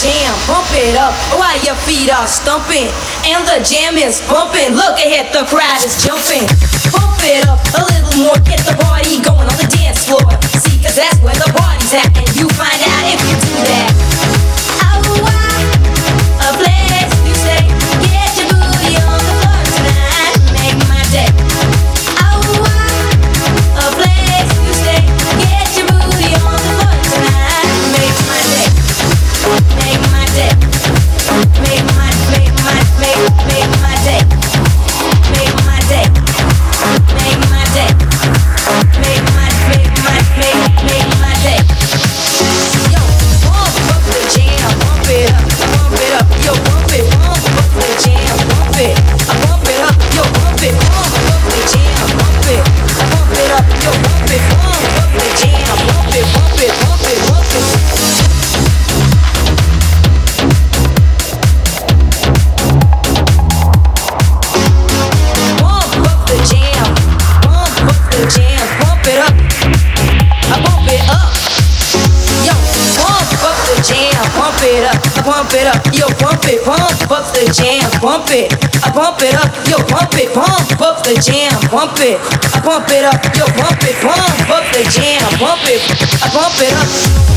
jam, bump it up while your feet are stumping. And the jam is bumping, look ahead, the crowd is jumping. Bump it up a little more, get the party going on the dance floor. See, cause that's where the party's at, and you find out if you do that. Oh, a place you say, get your booty on the floor tonight, make my day. Oh, a place you say, get your booty on the floor tonight, make my day. Make my day. Make my day. Make my day. Make my day. Make my day. Make my day. Yo, pump up the jam, pump it up, yo, pump it, pump up the jam, pump it, pump it up, yo, pump it, pump up the jam, pump it, pump it up, yo, pump it, pump up the jam, pump it, pump it, pump it, pump it. Jam, pump it up, I pump it up. Yo, pump up the jam, pump it up, I pump it up. Yo, pump it, pump up the jam, pump it, I pump it up. Yo, pump it, pump up the jam, pump it, I pump it up. Yo, pump it, pump up the jam, pump it, I pump it up.